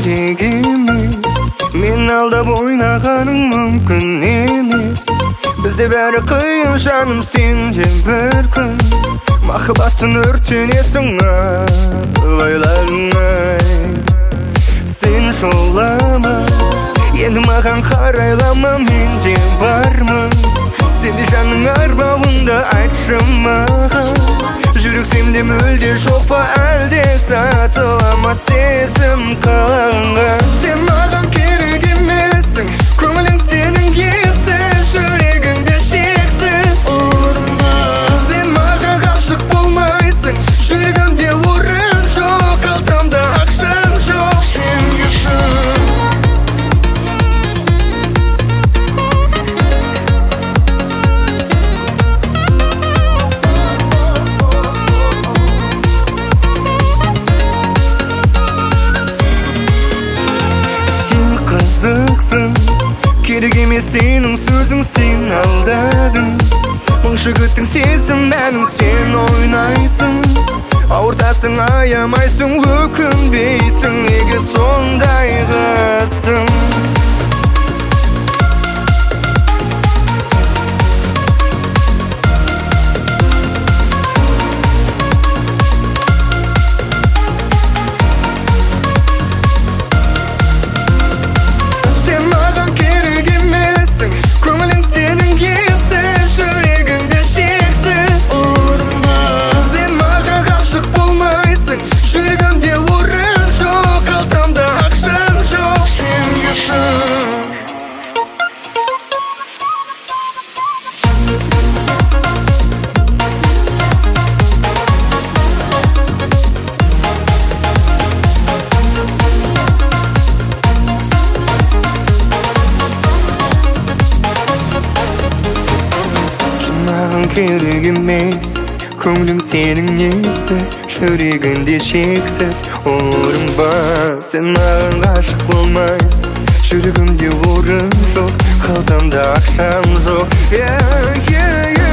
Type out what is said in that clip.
gerçek emas. Men aldap oynaganing mümkün emas. Bizde bäri kıyın janım sende bir gün. Mahbatın örtünesin aylarına. Sen şollama, endi magan karaylama, mende barmı? Sende janın arbağında aytşın magan. Жүрек сенде мүлде жоқ па әлде сатылама сезім қаланған. Сен маған керек емессің, көңілің сенің ессіз, жүрегіңде шексіз. Сен маған ғашық болмайсың, жүрегімде орын жоқ, қалтамда ақшам жоқ. Сен үшін қызықсың, керек емес сенің сөзің, сен алдадың. Мың жігіттің сезімнің сен ойнайсың. Ауыртасың, аямайсың, өкінбейсің, неге сондайғысың? Керек емес, көңілің сенің ессіз, жүрегінде шексіз орын бар. Сен маған ғашық болмайсың, жүрегімде орын жоқ, қалтамда ақшам жоқ.